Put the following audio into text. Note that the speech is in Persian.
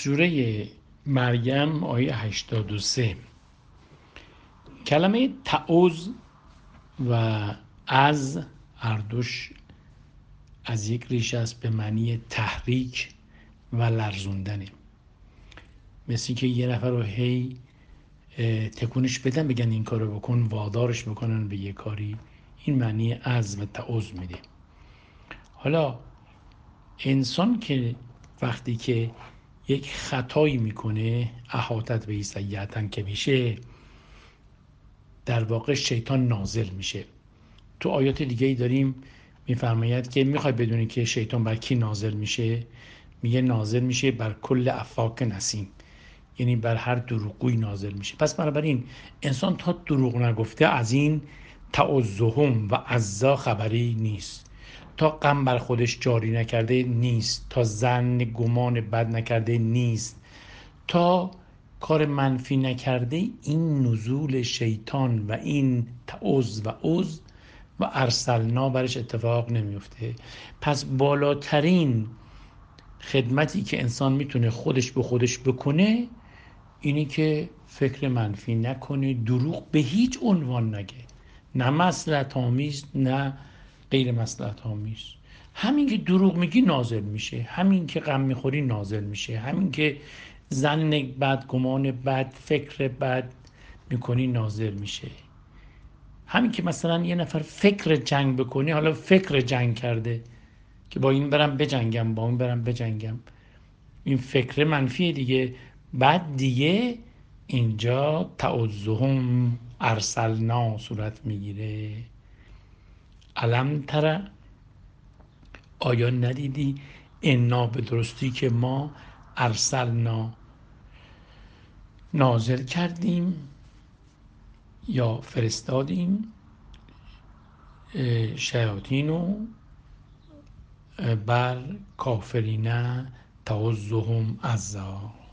سوره مریم آیه 83. کلمه تعوذ و از هر دوش از یک ریشه است به معنی تحریک و لرزوندنه. مثل که یه نفر رو هی تکونش بدن، بگن این کارو بکن، وادارش بکنن به یه کاری، این معنی از و تعوذ میده. حالا انسان که وقتی که یک خطایی میکنه، احاطت به سیئةً که میشه، در واقع شیطان نازل میشه. تو آیات دیگه ای داریم میفرماید که میخوای بدونی که شیطان بر کی نازل میشه؟ میگه نازل میشه بر کل افاک نسیم، یعنی بر هر دروغگویی نازل میشه. پس بنابراین انسان تا دروغ نگفته از این تعوذهم و عزا خبری نیست، تا غم بر خودش جاری نکرده نیست، تا ظن گمان بد نکرده نیست، تا کار منفی نکرده، این نزول شیطان و این تعوذ و عوذ و ارسلنا برش اتفاق نمیفته. پس بالاترین خدمتی که انسان میتونه خودش به خودش بکنه اینی که فکر منفی نکنه، دروغ به هیچ عنوان نگه، نه مصلحت آمیز نه غیر مصلحت آمیز. همین که دروغ میگی نازل میشه، همین که غم میخوری نازل میشه، همین که ظن بد، گمان بد، فکر بد میکنی نازل میشه. همین که مثلا یه نفر فکر جنگ بکنه، حالا فکر جنگ کرده که با این برم بجنگم، با اون برم بجنگم، این فکر منفی دیگه. بعد دیگه اینجا تعوذهم ارسلنا صورت میگیره. الم تر، آیا ندیدی انا به درستی که ما ارسلنا نازل کردیم یا فرستادیم شیاطینو بر کافرین تعوذهم عزا.